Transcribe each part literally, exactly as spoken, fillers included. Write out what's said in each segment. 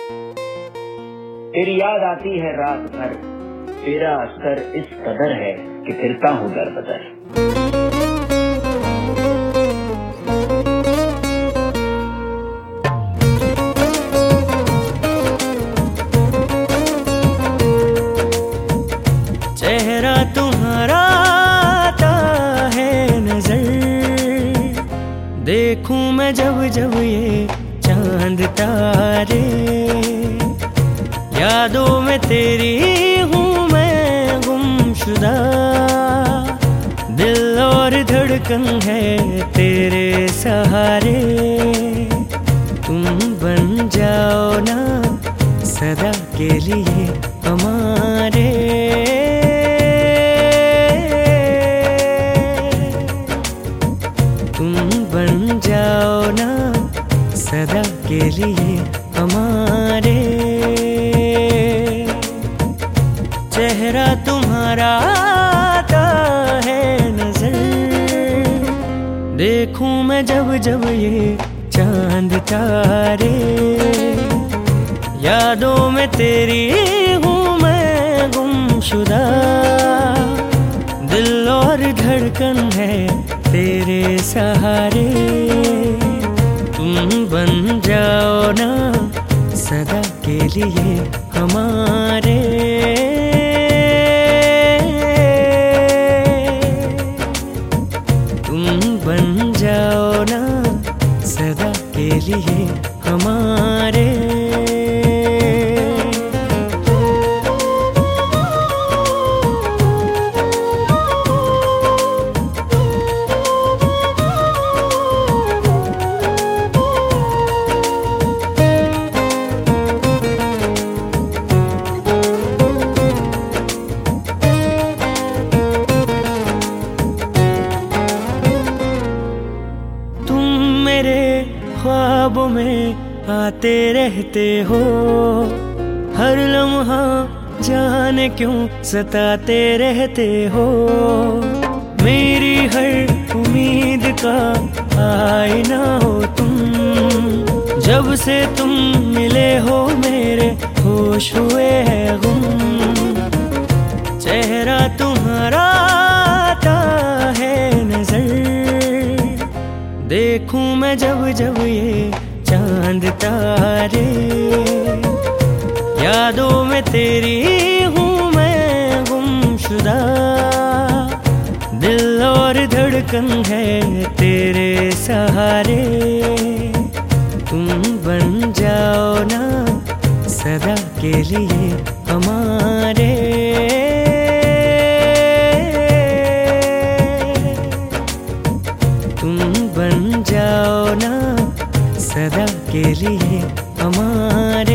तेरी याद आती है रात भर, तेरा असर इस कदर है कि फिरता हूँ दर बदर। चेहरा तुम्हारा आता है नजर, देखूं मैं जब जब ये चांद तारे। यादों में तेरी हूँ मैं गुमशुदा, दिल और धड़कन है तेरे सहारे। तुम बन जाओ ना सदा के लिए हमारे। तुम बन जाओ ना सदा के लिए हमारे। चेहरा तुम्हारा आता है नजर, देखूं मैं जब जब ये चांद तारे। यादों में तेरी हूँ मैं गुमशुदा, दिल और धड़कन है तेरे सहारे। तुम बन जाओ ना सदा के लिए हमारे। तुम बन जाओ ना सदा के लिए हमारे। ख्वाबों में आते रहते हो, हर लम्हा जाने क्यों सताते रहते हो। मेरी हर उम्मीद का आईना हो तुम, जब से तुम मिले हो मेरे होश हुए हैं गुम। चेहरा तुम्हारा आता है नजर, देखूं मैं जब जब ये चांद तारे। यादों में तेरी हूँ मैं गुमशुदा, दिल और धड़कन है तेरे सहारे। तुम बन जाओ ना सदा के लिए हमारे। बन जाओ ना सदा के लिए हमारे।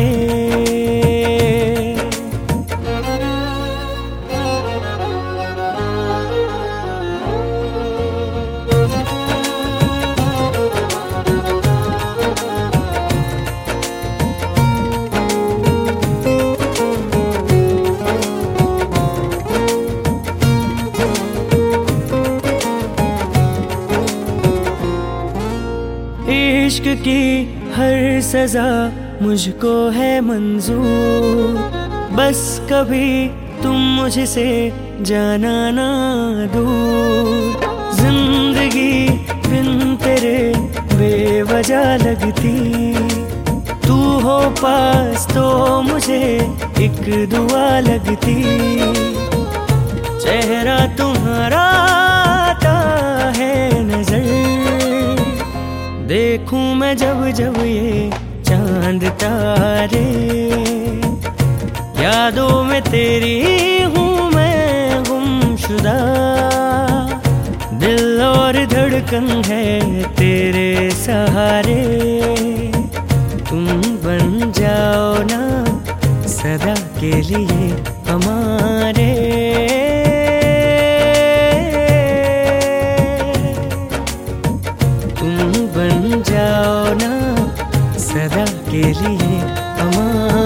इश्क की हर सजा मुझको है मंजूर, बस कभी तुम मुझसे जाना ना दूर। जिंदगी बिन तेरे बेवजह लगती, तू हो पास तो मुझे एक दुआ लगती। चेहरा तुम्हारा आता है नजर, देखूं मैं जब जब ये चांद तारे। यादों में तेरी हूँ मैं गुमशुदा, दिल और धड़कन है तेरे सहारे। तुम बन जाओ ना सदा के लिए हमारे। तुम बन जाओ ना सदा के लिए हमारे।